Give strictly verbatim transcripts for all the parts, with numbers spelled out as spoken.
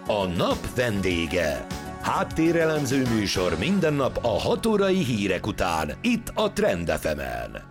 A nap vendége. Háttérelemző műsor minden nap a hat órai hírek után, itt a Trend ef emen.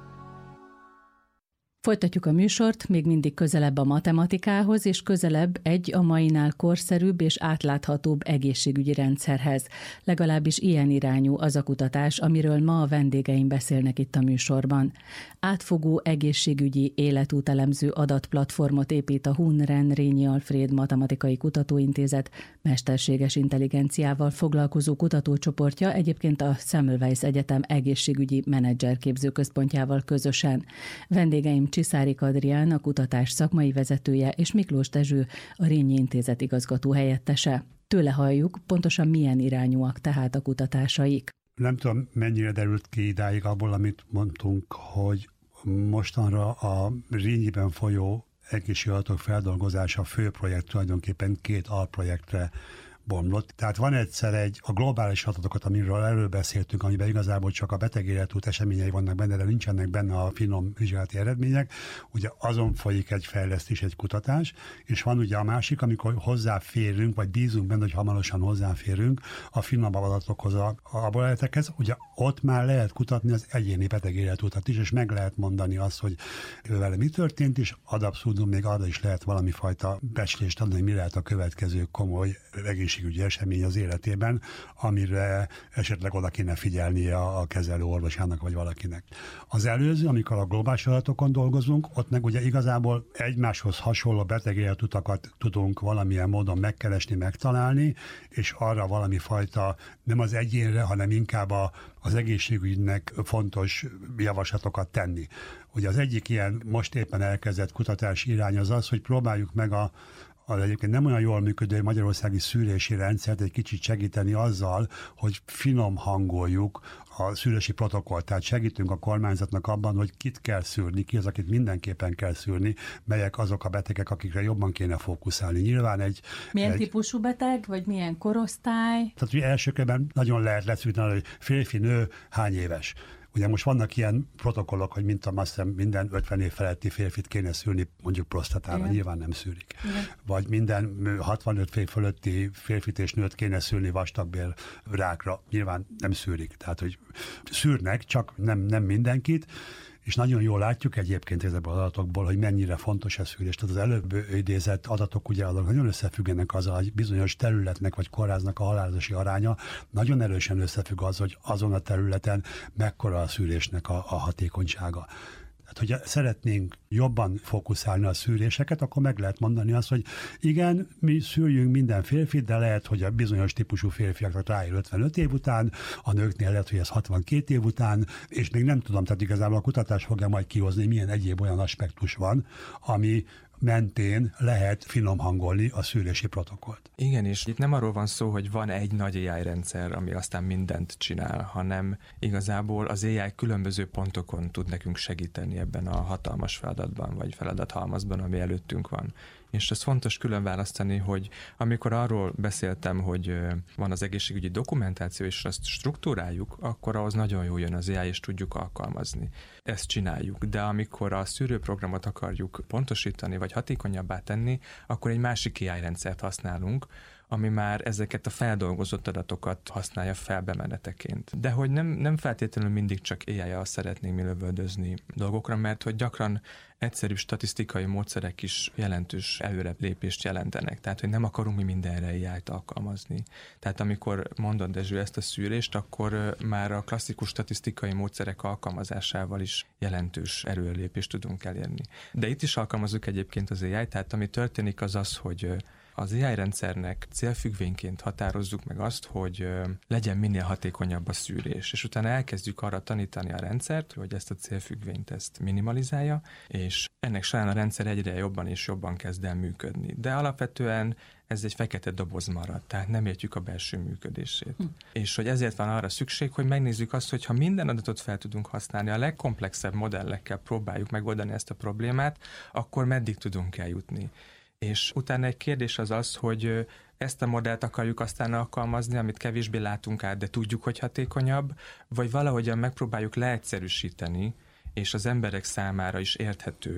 Folytatjuk a műsort, még mindig közelebb a matematikához, és közelebb egy a mainál korszerűbb és átláthatóbb egészségügyi rendszerhez. Legalábbis ilyen irányú az a kutatás, amiről ma a vendégeim beszélnek itt a műsorban. Átfogó egészségügyi életútelemző adatplatformot épít a Hunren Rényi Alfréd Matematikai Kutatóintézet mesterséges intelligenciával foglalkozó kutatócsoportja, egyébként a Semmelweis Egyetem egészségügyi menedzserképző központjával közösen. Vendégeim Csiszárik Adrián, a kutatás szakmai vezetője, és Miklós Dezső, a Rényi Intézet igazgató helyettese. Tőle halljuk, pontosan milyen irányúak tehát a kutatásaik. Nem tudom, mennyire derült ki idáig abból, amit mondtunk, hogy mostanra a Rényiben folyó egészségügyi adatok feldolgozása fő projekt tulajdonképpen két alprojektre bomlott. Tehát van egyszer egy a globális adatokat, amiről előbb beszéltünk, amiben igazából csak a beteg életút eseményei vannak benne, de nincsenek benne a finom vizsgálati eredmények. Ugye azon folyik egy fejlesztés, egy kutatás, és van ugye a másik, amikor hozzáférünk, vagy bízunk benne, hogy hamarosan hozzáférünk a finomabb adatokhoz, a, a laboratóriumokhoz. Ugye ott már lehet kutatni az egyéni beteg életutat is, és meg lehet mondani azt, hogy vele mi történt, és ad abszurdum még arra is lehet valami fajta becslést adni, hogy mi lehet a következő komoly egészségügyi esemény az életében, amire esetleg oda kéne figyelnie a kezelő orvosának vagy valakinek. Az előző, amikor a globális adatokon dolgozunk, ott meg ugye igazából egymáshoz hasonló beteg életutakat tudunk valamilyen módon megkeresni, megtalálni, és arra valami fajta nem az egyénre, hanem inkább a, az egészségügynek fontos javaslatokat tenni. Ugye az egyik ilyen most éppen elkezdett kutatási irány az az, hogy próbáljuk meg a az egyébként nem olyan jól működő magyarországi szűrési rendszert egy kicsit segíteni azzal, hogy finom hangoljuk a szűrési protokollt. Tehát segítünk a kormányzatnak abban, hogy kit kell szűrni, ki az, akit mindenképpen kell szűrni, melyek azok a betegek, akikre jobban kéne fókuszálni. Nyilván egy... Milyen egy, típusú beteg, vagy milyen korosztály? Tehát hogy első körben nagyon lehet leszűrni, hogy férfi, nő, hány éves. Ugye most vannak ilyen protokollok, hogy mint a azt hiszem, minden ötven év feletti férfit kéne szűrni, mondjuk prostatára, igen. Nyilván nem szűrik. Igen. Vagy minden hatvanöt év fölötti férfit és nőt kéne szűrni vastagbél rákra, nyilván nem szűrik. Tehát, hogy szűrnek, csak nem, nem mindenkit, és nagyon jól látjuk egyébként ezekből az adatokból, hogy mennyire fontos a szűrés. Tehát az előbb idézett adatok ugye azok nagyon összefüggenek azzal, hogy bizonyos területnek vagy kórháznak a halálozási aránya nagyon erősen összefügg az, hogy azon a területen mekkora a szűrésnek a, a hatékonysága. Tehát, hogyha szeretnénk jobban fókuszálni a szűréseket, akkor meg lehet mondani azt, hogy igen, mi szűrjünk minden férfit, de lehet, hogy a bizonyos típusú férfiaknak ráér ötvenöt év után, a nőknél lehet, hogy ez hatvankét év után, és még nem tudom, tehát igazából a kutatás fogja majd kihozni, milyen egyéb olyan aspektus van, ami mentén lehet finom hangolni a szűrési protokollt. Igen, és itt nem arról van szó, hogy van egy nagy á i rendszer, ami aztán mindent csinál, hanem igazából az á i különböző pontokon tud nekünk segíteni ebben a hatalmas feladatban, vagy feladathalmazban, ami előttünk van. És ez fontos külön választani, hogy amikor arról beszéltem, hogy van az egészségügyi dokumentáció, és azt struktúráljuk, akkor ahhoz nagyon jól jön az á i, és tudjuk alkalmazni. Ezt csináljuk. De amikor a szűrőprogramot akarjuk pontosítani, vagy hatékonyabbá tenni, akkor egy másik á i rendszert használunk, ami már ezeket a feldolgozott adatokat használja fel bemeneteként. De hogy nem, nem feltétlenül mindig csak á i-jal szeretnénk mi lövöldözni dolgokra, mert hogy gyakran egyszerű statisztikai módszerek is jelentős előrelépést jelentenek. Tehát, hogy nem akarunk mi mindenre á i-t alkalmazni. Tehát amikor mondod, Dezső, ezt a szűrést, akkor már a klasszikus statisztikai módszerek alkalmazásával is jelentős előrelépést tudunk elérni. De itt is alkalmazzuk egyébként az á i-t, tehát ami történik az az, hogy az á i rendszernek célfüggvényként határozzuk meg azt, hogy legyen minél hatékonyabb a szűrés, és utána elkezdjük arra tanítani a rendszert, hogy ezt a célfüggvényt ezt minimalizálja, és ennek során a rendszer egyre jobban és jobban kezd el működni. De alapvetően ez egy fekete doboz marad, tehát nem értjük a belső működését. Hm. És hogy ezért van arra szükség, hogy megnézzük azt, hogy ha minden adatot fel tudunk használni, a legkomplexebb modellekkel próbáljuk megoldani ezt a problémát, akkor meddig tudunk eljutni. És utána egy kérdés az az, hogy ezt a modellt akarjuk aztán alkalmazni, amit kevésbé látunk át, de tudjuk, hogy hatékonyabb, vagy valahogyan megpróbáljuk leegyszerűsíteni, és az emberek számára is érthetőbb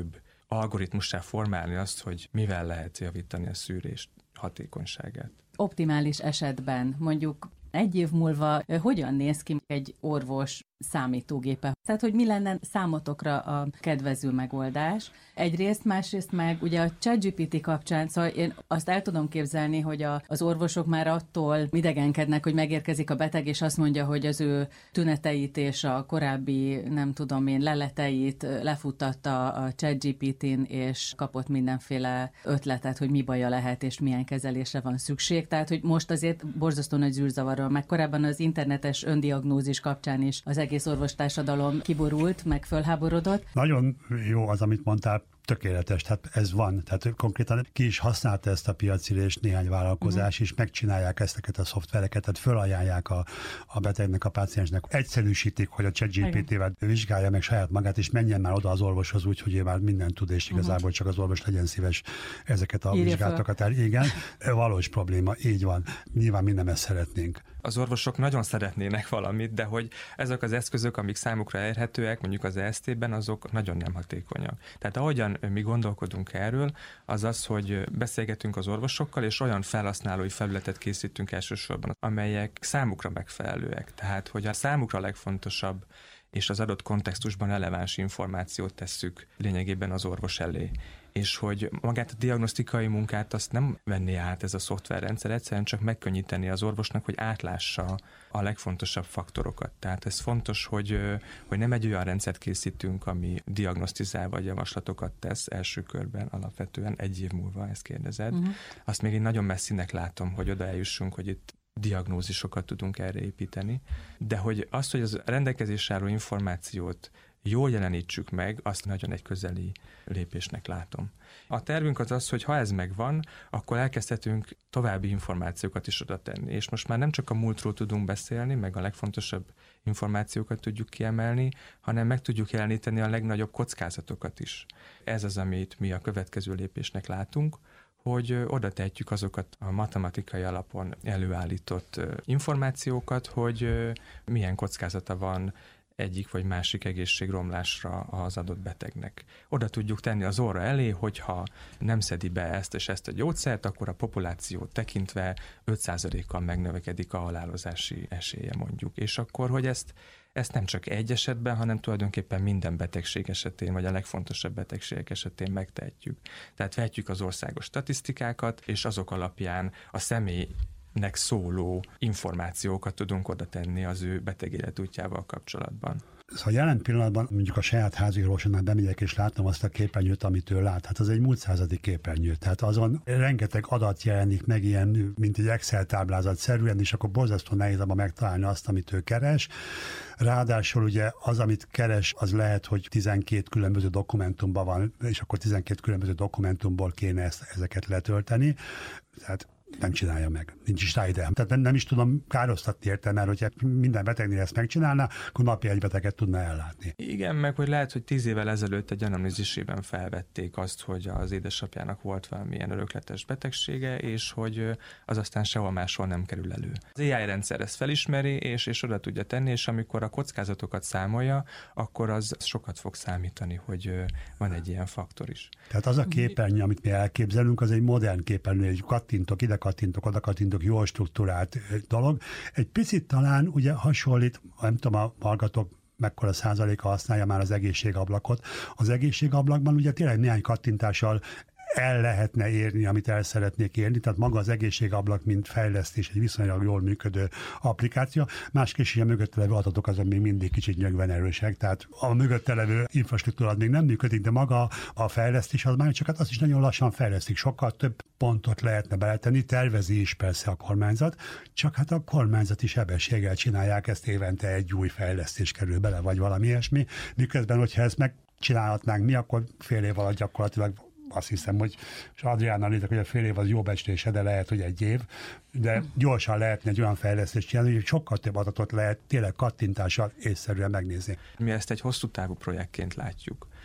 algoritmussá formálni azt, hogy mivel lehet javítani a szűrés hatékonyságát. Optimális esetben mondjuk egy év múlva hogyan néz ki egy orvos számítógépe? Tehát, hogy mi lenne számotokra a kedvező megoldás? Egyrészt, másrészt meg ugye a ChatGPT kapcsán, szóval én azt el tudom képzelni, hogy a, az orvosok már attól idegenkednek, hogy megérkezik a beteg, és azt mondja, hogy az ő tüneteit és a korábbi, nem tudom én, leleteit lefuttatta a ChatGPT-n, és kapott mindenféle ötletet, hogy mi baja lehet, és milyen kezelésre van szükség. Tehát, hogy most azért borzasztó nagy zűrzavarról, meg korábban az internetes öndiagnózis kapcsán is az egész orvostársadalom kiborult, meg fölháborodott. Nagyon jó az, amit mondtál, tökéletes, tehát ez van. Tehát konkrétan ki is használta ezt a piacirést néhány vállalkozás, uh-huh. és megcsinálják ezeket a szoftvereket, tehát fölajánlják a, a betegnek, a páciensnek. Egyszerűsítik, hogy a ChatGPT-vel vizsgálja meg saját magát, és menjen már oda az orvoshoz úgy, hogy ő már mindent tud, és igazából uh-huh. csak az orvos legyen szíves ezeket a Írja vizsgálatokat. El. Igen, valós probléma, így van. Nyilván mi nem ezt szeretnénk. Az orvosok nagyon szeretnének valamit, de hogy ezek az eszközök, amik számukra elérhetőek, mondjuk az é es té-ben, azok nagyon nem hatékonyak. Tehát ahogyan mi gondolkodunk erről, az az, hogy beszélgetünk az orvosokkal, és olyan felhasználói felületet készítünk elsősorban, amelyek számukra megfelelőek. Tehát, hogy a számukra legfontosabb és az adott kontextusban releváns információt tesszük lényegében az orvos elé. És hogy magát a diagnosztikai munkát azt nem venné át ez a szoftverrendszer, egyszerűen csak megkönnyíteni az orvosnak, hogy átlássa a legfontosabb faktorokat. Tehát ez fontos, hogy, hogy nem egy olyan rendszert készítünk, ami diagnosztizál vagy javaslatokat tesz első körben alapvetően, egy év múlva, ezt kérdezed. Uh-huh. Azt még én nagyon messzinek látom, hogy oda eljussunk, hogy itt diagnózisokat tudunk erre építeni, de hogy azt, hogy az rendelkezésre álló információt jól jelenítsük meg, azt nagyon egy közeli lépésnek látom. A tervünk az az, hogy ha ez megvan, akkor elkezdhetünk további információkat is oda tenni. És most már nem csak a múltról tudunk beszélni, meg a legfontosabb információkat tudjuk kiemelni, hanem meg tudjuk jeleníteni a legnagyobb kockázatokat is. Ez az, amit mi a következő lépésnek látunk, hogy oda tehetjük azokat a matematikai alapon előállított információkat, hogy milyen kockázata van egyik vagy másik egészségromlásra az adott betegnek. Oda tudjuk tenni az orra elé, hogyha nem szedi be ezt és ezt a gyógyszert, akkor a populációt tekintve öt százalékkal megnövekedik a halálozási esélye mondjuk. És akkor, hogy ezt, ezt nem csak egy esetben, hanem tulajdonképpen minden betegség esetén, vagy a legfontosabb betegségek esetén megtehetjük. Tehát vehetjük az országos statisztikákat, és azok alapján a személy nek szóló információkat tudunk oda tenni az ő beteg életútjával kapcsolatban. Szóval jelen pillanatban mondjuk a saját házi orvosomnál bemegyek és látom azt a képernyőt, amit ő lát. Hát az egy múlt századi képernyő. Tehát azon rengeteg adat jelenik meg ilyen, mint egy Excel táblázat szerűen, és akkor borzasztó nehéz abban megtalálni azt, amit ő keres. Ráadásul ugye az, amit keres, az lehet, hogy tizenkét különböző dokumentumban van, és akkor tizenkét különböző dokumentumból kéne ezt, ezeket letölteni. Tehát nem csinálja meg. Nincs is rá ide. Tehát nem, nem is tudom károsztatni érte, mert hogyha minden betegnél ezt megcsinálná, akkor napi egy beteget tudna ellátni. Igen, meg hogy lehet, hogy tíz évvel ezelőtt egy anamnézisében felvették azt, hogy az édesapjának volt valamilyen örökletes betegsége, és hogy az aztán sehol máshol nem kerül elő. Az á i rendszer ezt felismeri, és, és oda tudja tenni, és amikor a kockázatokat számolja, akkor az sokat fog számítani, hogy van egy ilyen faktor is. Tehát az a képernyő, amit mi elképzelünk, az egy modern képernyő, egy kattintok, ide kattintok, oda kattintok, jól struktúrált dolog. Egy picit talán ugye hasonlít, nem tudom, a hallgatók mekkora százaléka használja már az egészségablakot. Az egészségablakban ugye tényleg néhány kattintással el lehetne érni, amit el szeretnék érni, tehát maga az egészségablak, mint fejlesztés, egy viszonylag jól működő applikáció. Másképp is a mögötte levő adatok azon még mindig kicsit nyögven erősek, tehát a mögötte levő infrastruktúra még nem működik, de maga a fejlesztés az már csak hát az is nagyon lassan fejlesztik. Sokkal több pontot lehetne beletenni, tervezi is persze a kormányzat, csak hát a kormányzati sebességgel csinálják ezt, évente egy új fejlesztés kerül bele, vagy valami ilyesmi, miközben, hogyha ezt megcsinálhatnánk mi, akkor fél év alatt gyakorlatilag azt hiszem, hogy és Adriánnal nézek, hogy a fél év az jó becslése, de lehet, hogy egy év, de gyorsan lehetne egy olyan fejlesztést csinálni, hogy sokkal több adatot lehet tényleg kattintással észszerűen megnézni. Mi ezt egy hosszú távú projektként látjuk.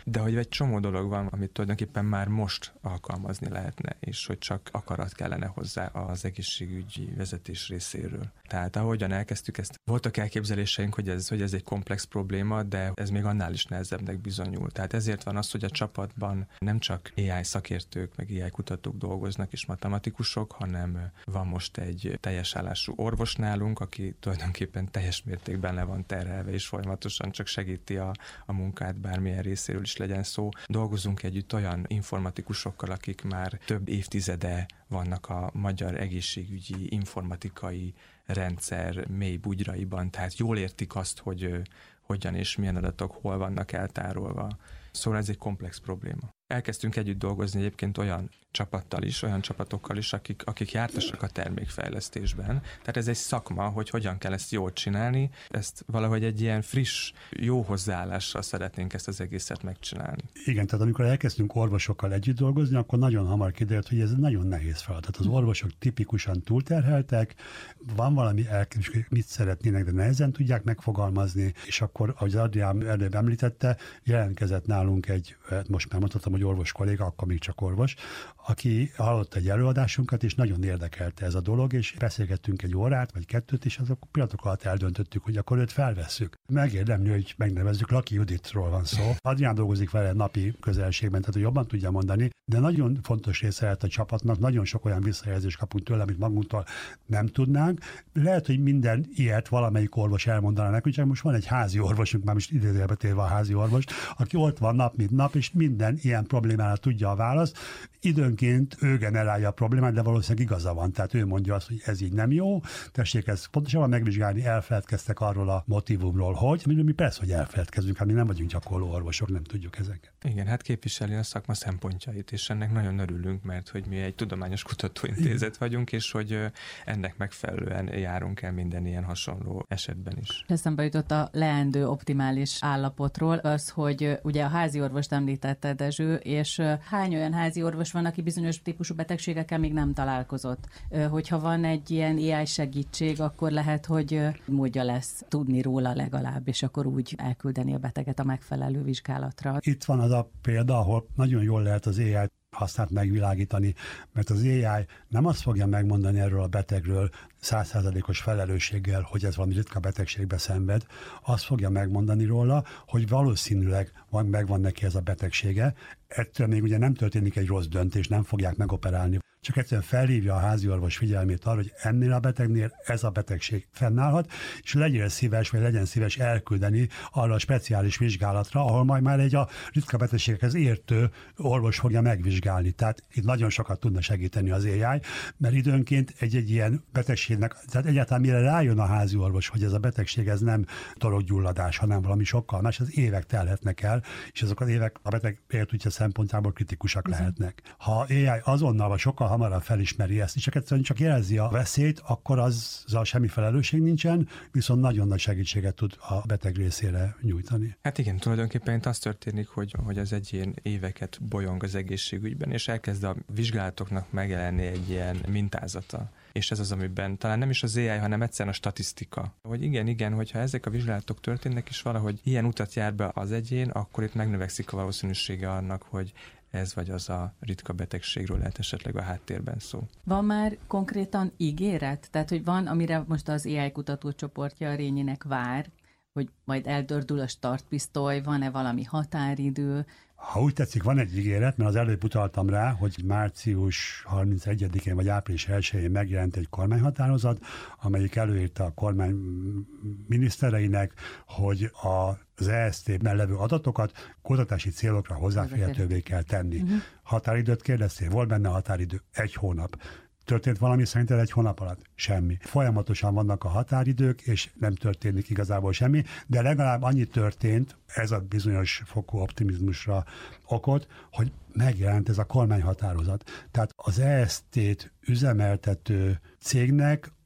de hogy egy csomó dolog van, amit tulajdonképpen már most alkalmazni lehetne, és hogy csak akarat kellene hozzá az egészségügyi vezetés részéről. Tehát ahogyan elkezdtük ezt, voltak elképzeléseink, hogy ez, hogy ez egy komplex probléma, de ez még annál is nehezebbnek bizonyul. Tehát ezért van az, hogy a csapatban nem csak á i szakértők, meg á i kutatók dolgoznak és matematikusok, hanem van most egy teljes állású orvos nálunk, aki tulajdonképpen teljes mértékben le van terhelve, és folyamatosan csak segíti a, a munkát, bármilyen részéről is legyen szó. Dolgozunk együtt olyan informatikusokkal, akik már több évtizede vannak a magyar egészségügyi informatikai rendszer mély bugyraiban, tehát jól értik azt, hogy hogyan és milyen adatok hol vannak eltárolva. Szóval ez egy komplex probléma. Elkezdtünk együtt dolgozni egyébként olyan csapattal is, olyan csapatokkal is, akik, akik jártasak a termékfejlesztésben. Tehát ez egy szakma, hogy hogyan kell ezt jól csinálni, ezt valahogy egy ilyen friss, jó hozzáállással szeretnénk ezt az egészet megcsinálni. Igen, tehát amikor elkezdtünk orvosokkal együtt dolgozni, akkor nagyon hamar kiderült, hogy ez nagyon nehéz feladat. Az orvosok tipikusan túlterheltek, van valami elképzelés, mit szeretnének, de nehezen tudják megfogalmazni, és akkor, ahogy Adrián előbb említette, jelentkezett nálunk egy, most már mondhatom, hogy orvos kolléga, akkor még csak orvos, aki hallott egy előadásunkat, és nagyon érdekelte ez a dolog, és beszélgettünk egy órát, vagy kettőt, és azok pillanatok alatt eldöntöttük, hogy akkor őt felvesszük. Megérdemli, hogy megnevezzük, Laki Juditról van szó. Adrián dolgozik vele napi közelségben, tehát hogy jobban tudja mondani, de nagyon fontos része lehet a csapatnak, nagyon sok olyan visszajelzést kapunk tőle, amit magunktól nem tudnánk. Lehet, hogy minden ilyet valamelyik orvos elmondaná nekünk, csak most van egy házi orvosunk, már most idézőjelbe téve a házi orvost, aki ott van nap, mint nap, és minden ilyen problémára tudja a választ. Időnként ő generálja a problémát, de valószínűleg igaza van. Tehát ő mondja azt, hogy ez így nem jó, tessék ezt pontosabban megvizsgálni, elfeledkeztek arról a motivumról, hogy mi, mi persze, hogy elfeledkezünk, hát mi nem vagyunk gyakorló orvosok, nem tudjuk ezeket. Igen, hát képviseli a szakma szempontjait, és ennek nagyon örülünk, mert hogy mi egy tudományos kutatóintézet vagyunk, és hogy ennek megfelelően járunk el minden ilyen hasonló esetben is. Eszembe jutott a leendő optimális állapotról az, hogy ugye a házi orvost említette Dezső, és hány olyan házi orvos van, aki bizonyos típusú betegségekkel még nem találkozott. Hogyha van egy ilyen á i segítség, akkor lehet, hogy módja lesz tudni róla legalább, és akkor úgy elküldeni a beteget a megfelelő vizsgálatra. Itt van az a példa, ahol nagyon jól lehet az á i használt megvilágítani, mert az á i nem azt fogja megmondani erről a betegről száz százalékos felelősséggel, hogy ez valami ritka betegségbe szenved, azt fogja megmondani róla, hogy valószínűleg van, megvan neki ez a betegsége, ettől még ugye nem történik egy rossz döntés, nem fogják megoperálni, csak egyszerűen felhívja a háziorvos figyelmét arra, hogy ennél a betegnél ez a betegség fennállhat, és legyél szíves, vagy legyen szíves elküldeni arra a speciális vizsgálatra, ahol majd már egy a ritka betegségekhez értő orvos fogja megvizsgálni. Tehát itt nagyon sokat tudna segíteni az á i, mert időnként egy-egy ilyen betegségnek, tehát egyáltalán mire rájön a háziorvos, hogy ez a betegség ez nem torokgyulladás, hanem valami sokkal más, az évek telhetnek el, és azok az évek a beteg életútja szempontjából kritikusak uh-huh. lehetnek. Ha á i azonnal vagy sokkal hamarabb felismeri ezt, és csak egyszerűen csak jelzi a veszélyt, akkor azzal semmi felelősség nincsen, viszont nagyon nagy segítséget tud a beteg részére nyújtani. Hát igen, tulajdonképpen itt az történik, hogy, hogy az egyén éveket bolyong az egészségügyben, és elkezd a vizsgálatoknak megjelenni egy ilyen mintázata. És ez az, amiben talán nem is az á i, hanem egyszerűen a statisztika. Hogy igen, igen, hogyha ezek a vizsgálatok történnek, és valahogy ilyen utat jár be az egyén, akkor itt megnövekszik a valószínűsége annak, hogy ez vagy az a ritka betegségről lehet esetleg a háttérben szó. Van már konkrétan ígéret? Tehát, hogy van, amire most az á i kutatócsoportja a Rényinek vár, hogy majd eldördül a startpisztoly, van-e valami határidő? Ha úgy tetszik, van egy ígéret, mert az előbb utaltam rá, hogy március harmincegyedikén vagy április elsején megjelent egy kormányhatározat, amelyik előírta a kormány minisztereinek, hogy az é es té-ben levő adatokat kutatási célokra hozzáférhetővé kell tenni. Uh-huh. Határidőt kérdeztél, volt benne határidő, egy hónap. Történt valami szerinted egy hónap alatt? Semmi. Folyamatosan vannak a határidők, és nem történik igazából semmi, de legalább annyi történt, ez a bizonyos fokú optimizmusra okot, hogy megjelent ez a kormányhatározat. Tehát az é es té-t üzemeltető cégnek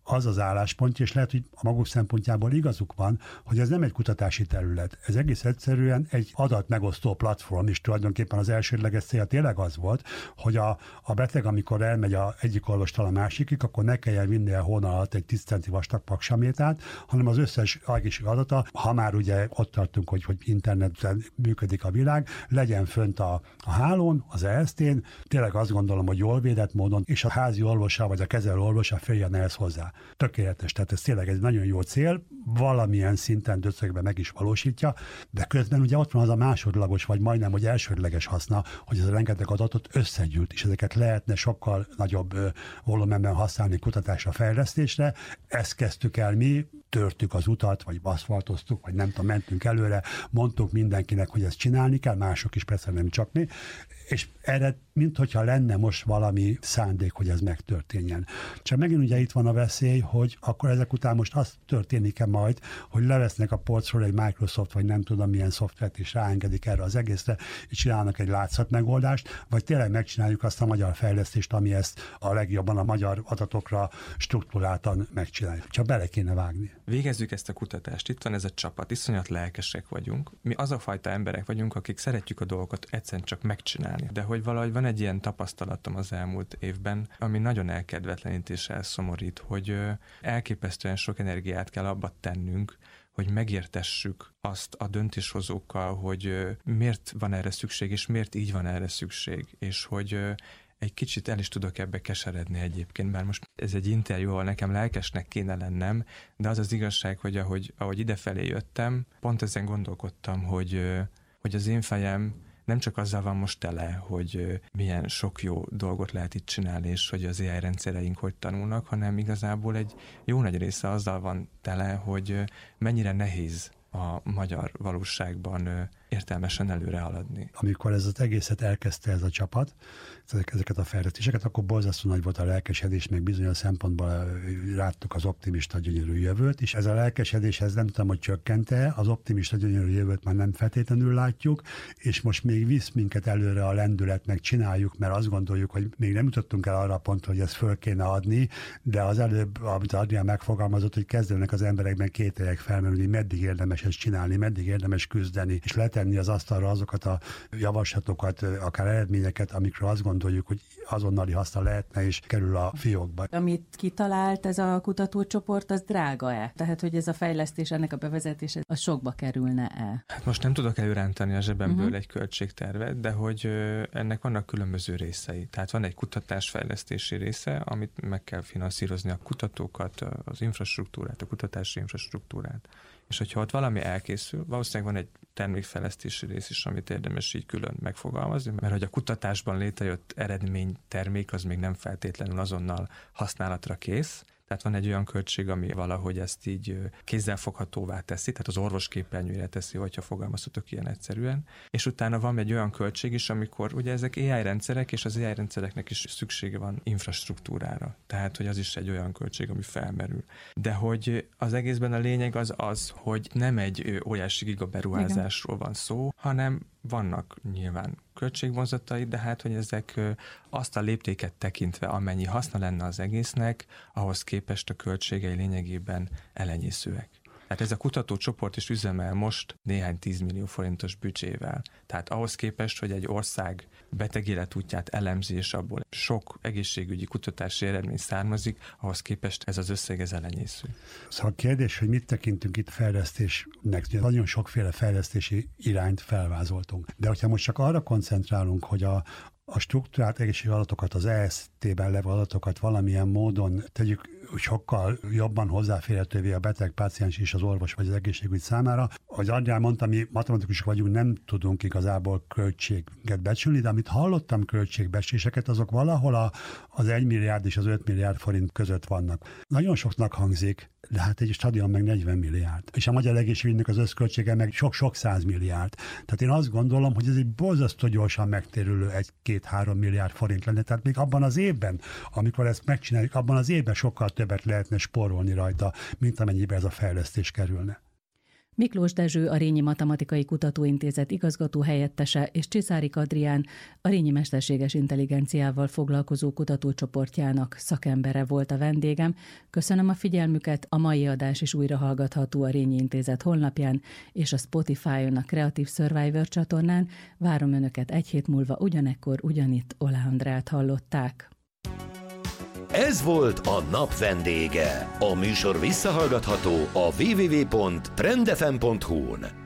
az az álláspontja, és lehet, hogy a maguk szempontjából igazuk van, hogy ez nem egy kutatási terület. Ez egész egyszerűen egy adatmegosztó platform, és tulajdonképpen az elsődleges célja tényleg az volt, hogy a, a beteg, amikor elmegy a egyik orvostól a másikig, akkor ne kelljen vinni a hóna alatt egy tíz centi vastag paksamétát, hanem az összes egészségügyi adata, ha már ugye ott tartunk, hogy, hogy interneten működik a világ, legyen fönt a, a hálón, az E S T-n, tényleg azt gondolom, hogy jól védett módon, és a házi orvosa vagy a kezelő orvosa féljen ehhez hozzá. Tökéletes, tehát ez tényleg egy nagyon jó cél, valamilyen szinten döcögben meg is valósítja, de közben ugye ott van az a másodlagos, vagy majdnem, hogy elsődleges haszna, hogy ez a rengeteg adatot összegyűjt, és ezeket lehetne sokkal nagyobb ö, volumenben használni kutatásra, fejlesztésre. Ezt kezdtük el mi, törtük az utat, vagy aszfaltoztuk, vagy nem tudom, mentünk előre, mondtuk mindenkinek, hogy ezt csinálni kell, mások is persze nem csak mi, és erre, minthogyha lenne most valami szándék, hogy ez megtörténjen. Csak megint ugye itt van a veszély, hogy akkor ezek után most az történik-e majd, hogy levesznek a polcról egy Microsoft, vagy nem tudom milyen szoftvert, és ráengedik erre az egészre, és csinálnak egy látszat megoldást, vagy tényleg megcsináljuk azt a magyar fejlesztést, ami ezt a legjobban a magyar adatokra struktúráltan megcsinálja. Csak bele kéne vágni. Végezzük ezt a kutatást. Itt van ez a csapat, iszonyat lelkesek vagyunk. Mi az a fajta emberek vagyunk, akik szeretjük a dolgokat egyszerűen csak megcsinálni. De hogy valahogy van egy ilyen tapasztalatom az elmúlt évben, ami nagyon elkedvetlenít és elszomorít, hogy elképesztően sok energiát kell abba tennünk, hogy megértessük azt a döntéshozókkal, hogy miért van erre szükség, és miért így van erre szükség, és hogy egy kicsit el is tudok ebbe keseredni egyébként, bár most ez egy interjú, ahol nekem lelkesnek kéne lennem, de az az igazság, hogy ahogy, ahogy idefelé jöttem, pont ezen gondolkodtam, hogy, hogy az én fejem nem csak azzal van most tele, hogy milyen sok jó dolgot lehet itt csinálni, és hogy az á i rendszereink hogy tanulnak, hanem igazából egy jó nagy része azzal van tele, hogy mennyire nehéz a magyar valóságban értelmesen előre haladni. Amikor ez az egészet elkezdte ez a csapat, ezeket a fejlesztéseket, akkor borzasztó nagy volt a lelkesedés, meg bizonyos szempontból láttuk az optimista gyönyörű jövőt, és ez a lelkesedés, ez nem tudom, hogy csökkente, az optimista gyönyörű jövőt már nem feltétlenül látjuk, és most még visz minket előre a lendület, meg csináljuk, mert azt gondoljuk, hogy még nem jutottunk el arra a pontra, hogy ezt föl kéne adni, de az előbb, amit Adrián megfogalmazott, hogy kezdenek az emberekben kételyek felmerülni, meddig érdemes ezt csinálni, meddig érdemes küzdeni, és letenni az asztalra azokat a javaslatokat, akár eredményeket, amikről azt gondoljuk, hogy azonnali haszna lehetne, és kerül a fiókba. Amit kitalált ez a kutatócsoport, az drága-e? Tehát, hogy ez a fejlesztés, ennek a bevezetése, az sokba kerülne-e? Hát most nem tudok előrántani a zsebemből uh-huh. egy költségtervet, de hogy ennek vannak különböző részei. Tehát van egy kutatásfejlesztési része, amit meg kell finanszírozni a kutatókat, az infrastruktúrát, a kutatási infrastruktúrát. És hogyha ott valami elkészül, valószínűleg van egy termékfejlesztési rész is, amit érdemes így külön megfogalmazni, mert hogy a kutatásban létrejött eredmény, termék, az még nem feltétlenül azonnal használatra kész. Tehát van egy olyan költség, ami valahogy ezt így kézzelfoghatóvá teszi, tehát az orvosképernyőre teszi, hogyha fogalmazhatok ilyen egyszerűen. És utána van egy olyan költség is, amikor ugye ezek á i rendszerek, és az á i rendszereknek is szüksége van infrastruktúrára. Tehát, hogy az is egy olyan költség, ami felmerül. De hogy az egészben a lényeg az az, hogy nem egy óriási gigaberuházásról van szó, hanem vannak nyilván költségvonzatai, de hát, hogy ezek azt a léptéket tekintve, amennyi haszna lenne az egésznek, ahhoz képest a költségei lényegében elenyészőek. Tehát ez a kutatócsoport is üzemel most néhány tízmillió forintos büdzsével. Tehát ahhoz képest, hogy egy ország betegéletútját elemzi, és abból sok egészségügyi kutatási eredmény származik, ahhoz képest ez az összeg ez elenyésző. Szóval a kérdés, hogy mit tekintünk itt fejlesztésnek, nagyon sokféle fejlesztési irányt felvázoltunk. De hogyha most csak arra koncentrálunk, hogy a a struktúrált egészségügyi adatokat, az E S T-ben levő adatokat valamilyen módon tegyük sokkal jobban hozzáférhetővé a beteg, páciens és az orvos vagy az egészségügy számára. Ahogy Adrián mondta, mi matematikusok vagyunk, nem tudunk igazából költséget becsülni, de amit hallottam költségbecsléseket, azok valahol a, az egy milliárd és az öt milliárd forint között vannak. Nagyon soknak hangzik, de hát egy stadion meg negyven milliárd. És a magyar egészségügynek az összköltsége meg sok-sok száz milliárd. Tehát én azt gondolom, hogy ez egy borzasztó gyorsan megtérülő egy-két-három milliárd forint lenne. Tehát még abban az évben, amikor ezt megcsináljuk, abban az évben sokkal többet lehetne spórolni rajta, mint amennyibe ez a fejlesztés kerülne. Miklós Dezső, a Rényi Matematikai Kutatóintézet igazgató helyettese, és Csiszárik Adrián, a Rényi Mesterséges Intelligenciával foglalkozó kutatócsoportjának szakembere volt a vendégem. Köszönöm a figyelmüket, a mai adás is újra hallgatható a Rényi Intézet honlapján és a Spotify-on, a Creative Survivor csatornán. Várom Önöket egy hét múlva ugyanekkor, ugyanitt. Oláh Andrát hallották. Ez volt a nap vendége. A műsor visszahallgatható a double-u double-u double-u pont trend f m pont h u-n.